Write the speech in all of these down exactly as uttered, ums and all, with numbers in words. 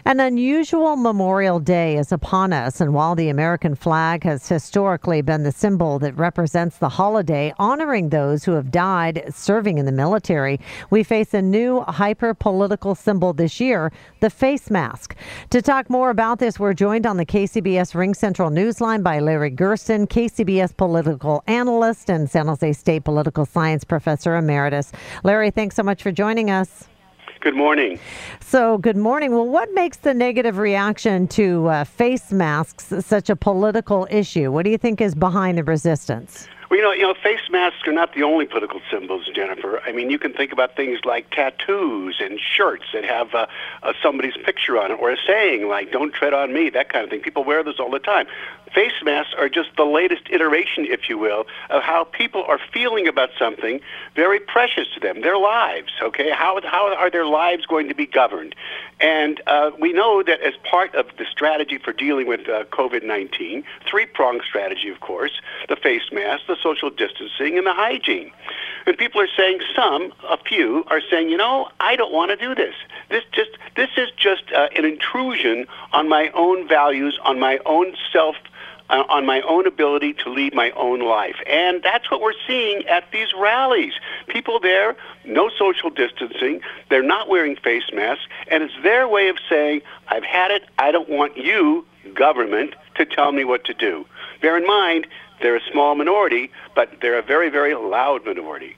An unusual Memorial Day is upon us, and while the American flag has historically been the symbol that represents the holiday, honoring those who have died serving in the military, we face a new hyper-political symbol this year, the face mask. To talk more about this, we're joined on the K C B S Ring Central Newsline by Larry Gersten, K C B S political analyst and San Jose State political science professor emeritus. Larry, thanks so much for joining us. Good morning. So, good morning. Well, what makes the negative reaction to uh, face masks such a political issue? What do you think is behind the resistance? Well, you know, you know, face masks are not the only political symbols, Jennifer. I mean, you can think about things like tattoos and shirts that have uh, uh, somebody's picture on it, or a saying like, don't tread on me, that kind of thing. People wear this all the time. Face masks are just the latest iteration, if you will, of how people are feeling about something very precious to them, their lives, okay? How, how are their lives going to be governed? And uh, we know that as part of the strategy for dealing with uh, COVID nineteen, three-pronged strategy, of course, the face mask, the social distancing, and the hygiene. And people are saying, some, a few, are saying, you know, I don't want to do this. This just, this is just uh, an intrusion on my own values, on my own self, uh, on my own ability to lead my own life. And that's what we're seeing at these rallies. People there, no social distancing, they're not wearing face masks, and it's their way of saying, I've had it, I don't want you, government, to tell me what to do. Bear in mind, they're a small minority, but they're a very, very loud minority.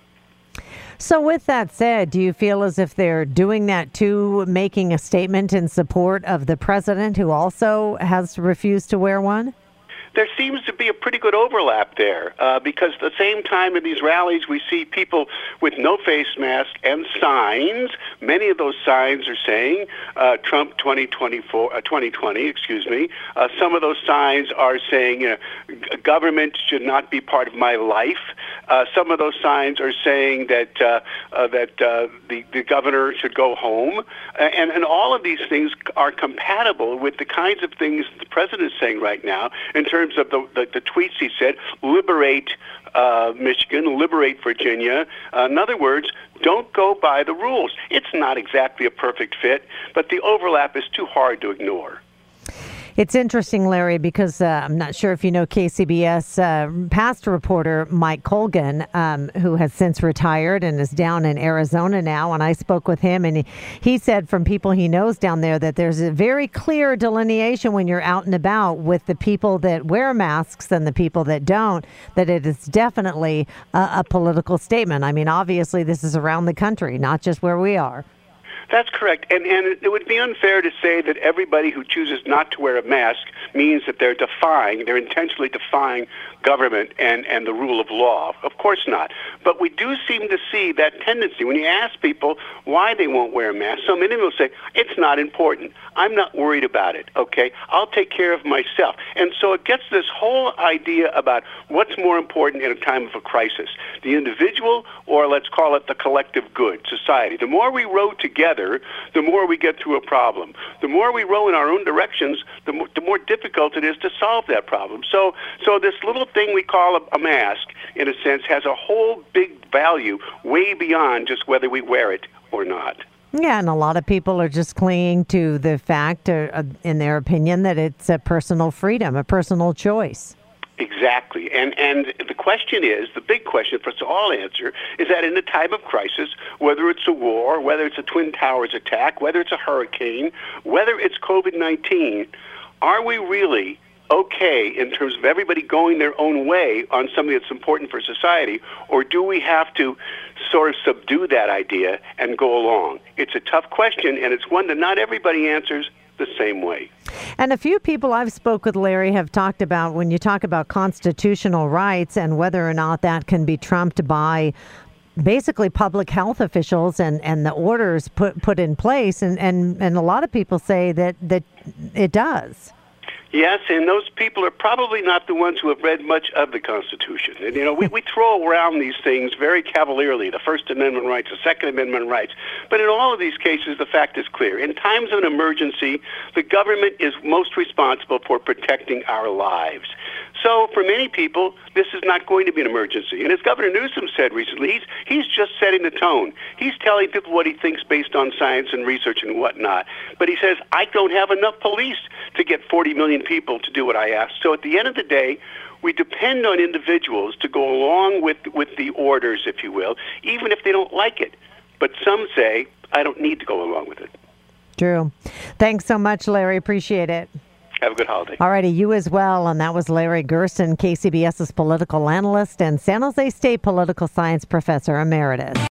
So with that said, do you feel as if they're doing that too, making a statement in support of the president who also has refused to wear one? There seems to be a pretty good overlap there uh, because at the same time in these rallies we see people with no face mask and signs. Many of those signs are saying uh, Trump twenty twenty-four, uh, twenty twenty, excuse me. Uh, some of those signs are saying uh, government should not be part of my life. Uh, some of those signs are saying that uh, uh, that uh, the, the governor should go home. Uh, and, and all of these things are compatible with the kinds of things the president is saying right now in terms of the, the, the tweets he said, liberate uh, Michigan, liberate Virginia. Uh, in other words, don't go by the rules. It's not exactly a perfect fit, but the overlap is too hard to ignore. It's interesting, Larry, because uh, I'm not sure if you know K C B S uh, past reporter Mike Colgan, um, who has since retired and is down in Arizona now. And I spoke with him, and he, he said from people he knows down there that there's a very clear delineation when you're out and about with the people that wear masks and the people that don't, that it is definitely a, a political statement. I mean, obviously, this is around the country, not just where we are. That's correct. And, and it would be unfair to say that everybody who chooses not to wear a mask means that they're defying, they're intentionally defying government and, and the rule of law. Of course not. But we do seem to see that tendency. When you ask people why they won't wear a mask, so many will say, it's not important. I'm not worried about it, okay? I'll take care of myself. And so it gets this whole idea about what's more important in a time of a crisis, the individual or let's call it the collective good, society. The more we row together, the more we get through a problem. The more we row in our own directions, the more, the more difficult it is to solve that problem. So, so this little thing we call a, a mask, in a sense, has a whole big value way beyond just whether we wear it or not. Yeah, and a lot of people are just clinging to the fact, uh, in their opinion, that it's a personal freedom, a personal choice. Exactly. And and the question is, the big question for us to all answer, is that in a time of crisis, whether it's a war, whether it's a Twin Towers attack, whether it's a hurricane, whether it's COVID nineteen, are we really okay in terms of everybody going their own way on something that's important for society, or do we have to sort of subdue that idea and go along? It's a tough question, and it's one that not everybody answers the same way. And a few people I've spoke with, Larry, have talked about when you talk about constitutional rights and whether or not that can be trumped by basically public health officials and, and the orders put put in place. And, and, and a lot of people say that, that it does. Yes, and those people are probably not the ones who have read much of the Constitution. And, you know, we, we throw around these things very cavalierly, the First Amendment rights, the Second Amendment rights. But in all of these cases, the fact is clear. In times of an emergency, the government is most responsible for protecting our lives. So for many people, this is not going to be an emergency. And as Governor Newsom said recently, he's, he's just setting the tone. He's telling people what he thinks based on science and research and whatnot. But he says, I don't have enough police to get forty million people to do what I ask. So at the end of the day, we depend on individuals to go along with, with the orders, if you will, even if they don't like it. But some say, I don't need to go along with it. Drew, thanks so much, Larry. Appreciate it. Have a good holiday. All righty, you as well. And that was Larry Gersten, K C B S's political analyst and San Jose State political science professor emeritus.